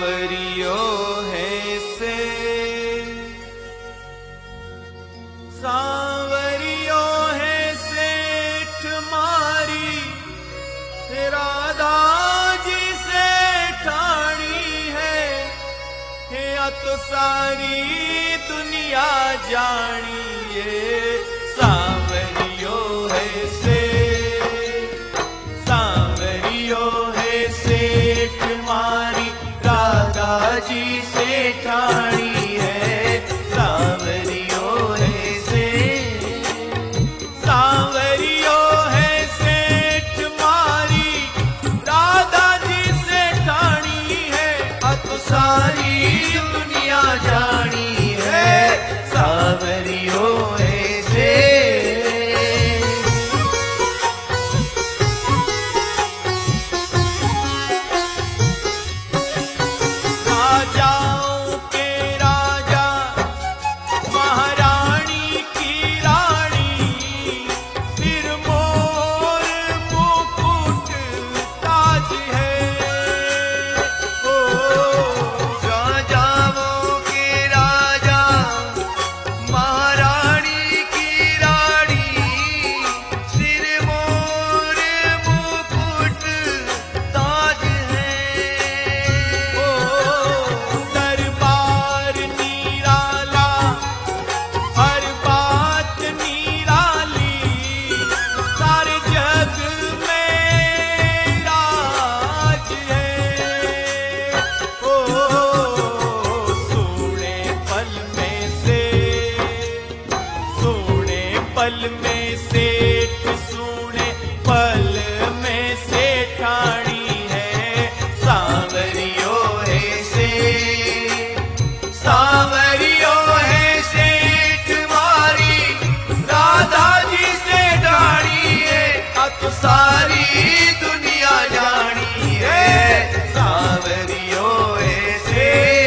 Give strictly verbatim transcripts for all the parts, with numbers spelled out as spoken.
सांवरियो है से सांवरियो है सेठ मारी राधा जी से ठाणी है, या तो सारी दुनिया जानिए। सांवरियो है से सांवरियो है सेठ मारी राधा जी से ठाणी है। सांवरियो है से सांवरियो है सेठ मारी राधा जी से ठाणी है, अब सारी दुनिया जानी है। सांवरियो है से राजाओं के राजा महारानी की रानी, सिर मोर मुकुट ताज है। ओ राजाओं के राजा महारानी की रानी, सिर मोर मुकुट ताज है। ओ दरबार निराला हर बात निराली, सारे जग में राज है। ओ सोने पल में से सोने पल में सेठ सोने पल में से ठाणी है। सांवरियो है से सांवरियो है सेठ मारी राधा जी से ठाणी है, अब सारी दुनिया जानी है। सांवरियो है से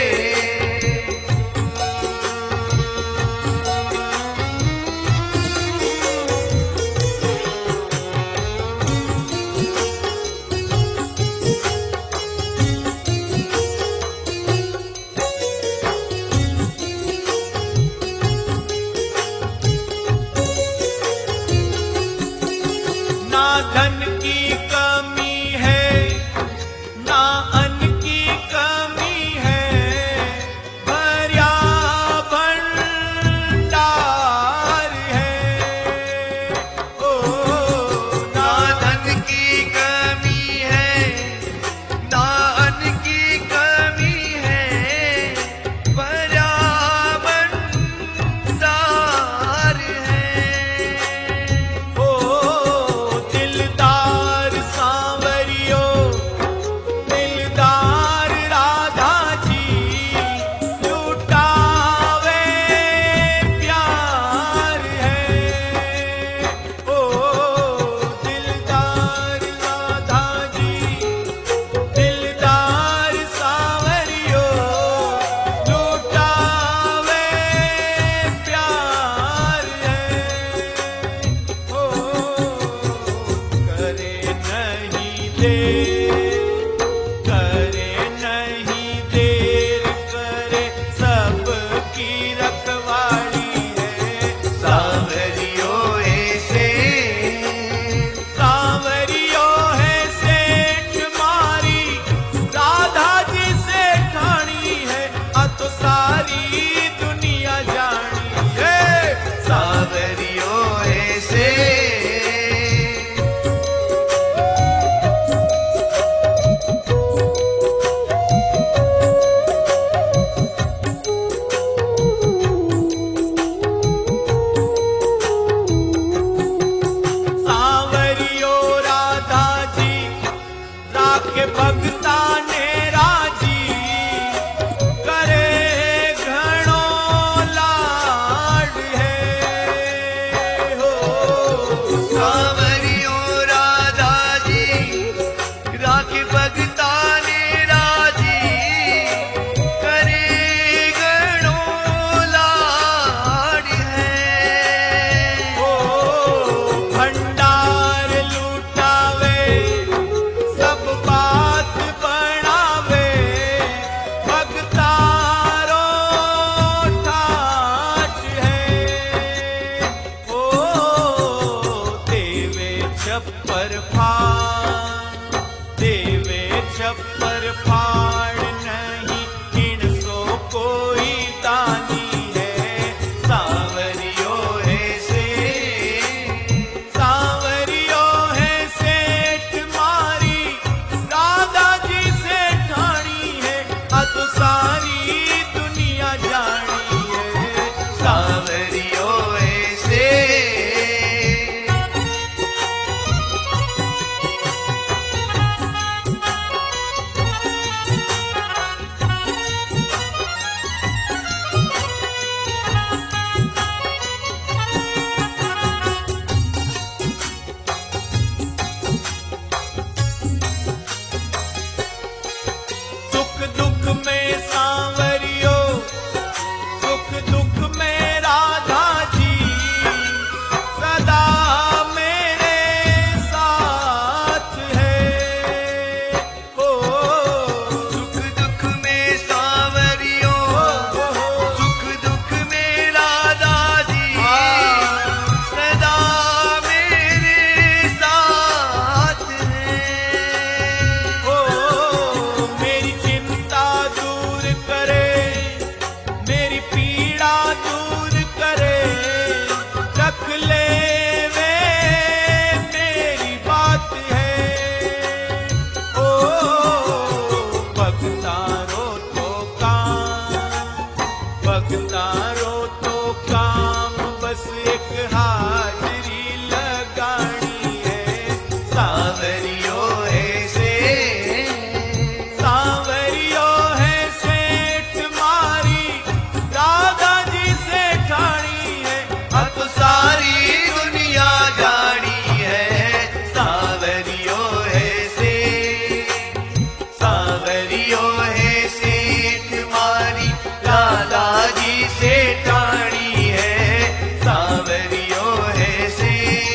ना धन की कमी है ना अन्न की कमी है, भर्या भंडार है। ओ ना धन की कमी है ना अन्न की कमी है, भरा भंडार है। ओ दिलदार सांवरियो दिलदार राधा जी, लुटावे प्यार है। ओ दिलदार राधा जी दिलदार सांवरियो, लुटावे प्यार है। ओ करे नहीं देर करे नहीं देर करे सबकी रखवाली है। सांवरियो है से सांवरियो है सेठ मारी राधा जी से ठाणी है, अब तो सारी दुनिया जानी है। सांवरियो है से सांवरियो राधा जी राखे भगता ने राजी, करे घणो लाड है। हो सांवरियो राधा जी राखी भगता ने राजी, करे गणो लाड है। ओ भंडार लुटावे सब बात बनावे, छप्पर फाड़ देवे छप्पर फाड़ नहीं किन सो कोई दानी है सांवरियो है से सांवरियो है सेठ मारी राधा जी से ठाणी है अब सारी दुनिया जानी है सांवरियो ऐसे सुख दुख में सांवरियो सुख दुख में राधा जी सदा मेरे साथ है ओ सुख दुख में सांवरियो सुख दुख में राधा जी सदा मेरे साथ है ओ मेरी चिंता दूर करे मेरी पीड़ा दूर करे रख ले वे मेरी बात है ओ भक्तारो तो काम भक्तारो तो काम बस एक हाजरी लगानी है सांवरियो ऐसे सांवरियो है सेठ मारी राधा जी से ठाणी है अब सारी दुनिया जानी है सांवरियो ऐसे सांवरियो है सेठ मारी राधा जी से ठाणी है सांवरियो ऐसे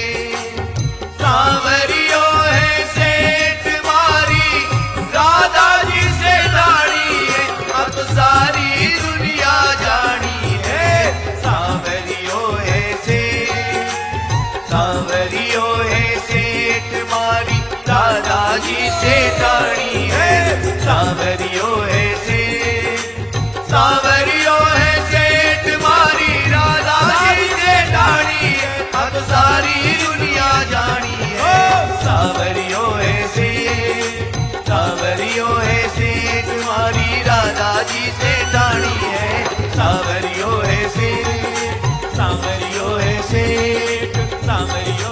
सांवरियो है सेठ मारी राधा जी से ठाणी है अब सारी दुनिया जानी है सांवरियो ऐसे सांवरियो है सेठ मारी राधा जी से ठाणी है सांवरियो ऐसे सांवरियो है सेठ मारी राधा जी से ठाणी है अब सारी दुनिया जानी है सांवरियो ऐसे सांवरियो है सेठ मारी राधा जी से ठाणी है सांवरियो ऐसे सांवरियो है सेठ सांवरियो